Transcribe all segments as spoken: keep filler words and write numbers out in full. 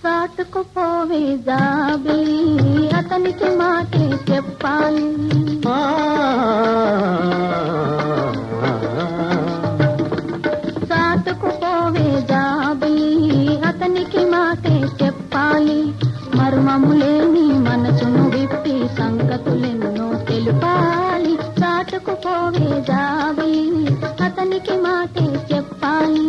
చాటుకుపోవే జాబిలి అతనికి మాటే చెప్పాలి. చాటుకుపోవే జాబిలి అతనికి మాటే చెప్పాలి. మర్మములేని మనసును విప్పి సంగతులెన్నో తెలుపాలి. చాటుకుపోవే జాబిలి అతనికి మాటే చెప్పాలి.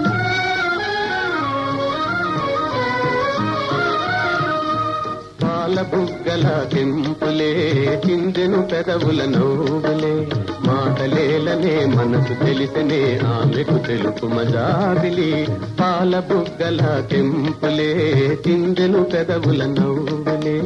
పాల బుగ్గల కెంపులే చిందెను పెదవుల నవ్వులే మాటలేలనే మనసు తెలిసనే ఆమెకు తెలుపు మజాబిలి. పాల బుగ్గల కెంపులే చిందెను పెదవుల నవ్వులే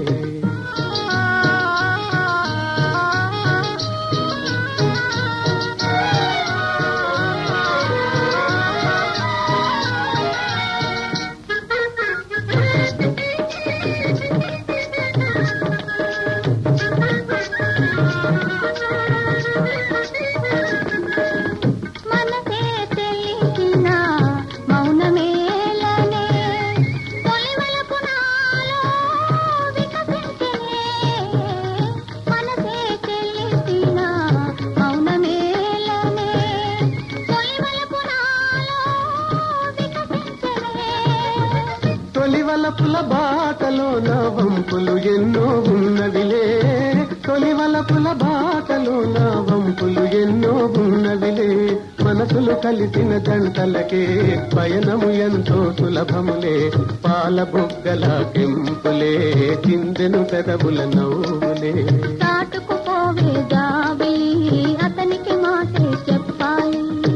తొలివలపుల బాటలో నా వంపులు ఎన్నో ఉన్నవిలే. తొలివలపుల బాటలో నా వంపులు ఎన్నో ఉన్నవిలే. మనసులు కలిసిన జంటలకే పయనము ఎంతో సులభములే. పాల బుగ్గల కెంపులే చిందెను పెదవుల నవ్వులే. చాటుకుపోవే జాబిలి అతనికి మాటే చెప్పాలి.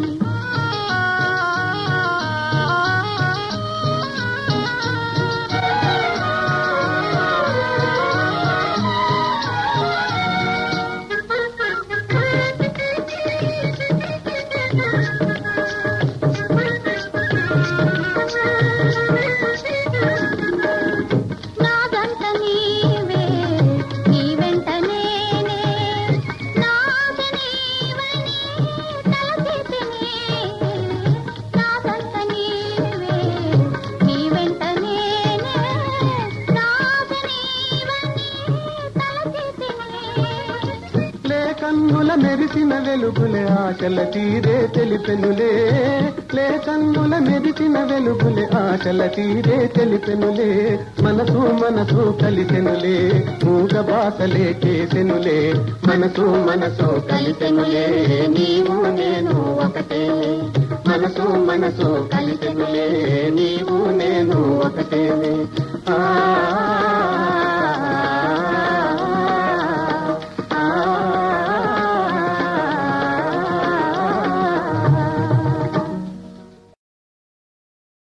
కన్నుల మెరిసిన వెలుగులే ఆశల తీరే తెలిపెనులే. లే కన్నుల మెరిసిన వెలుగులే ఆశల తీరే తెలిపెనులే. మనసు మనసు కలిసెనులే మూగ బాసలే చేసెనులే. మనసు మనసు కలిసెనులే నీవు నేను ఒకటే. మనసు మనసు కలిసెనులే నీవు నేను ఒకటే.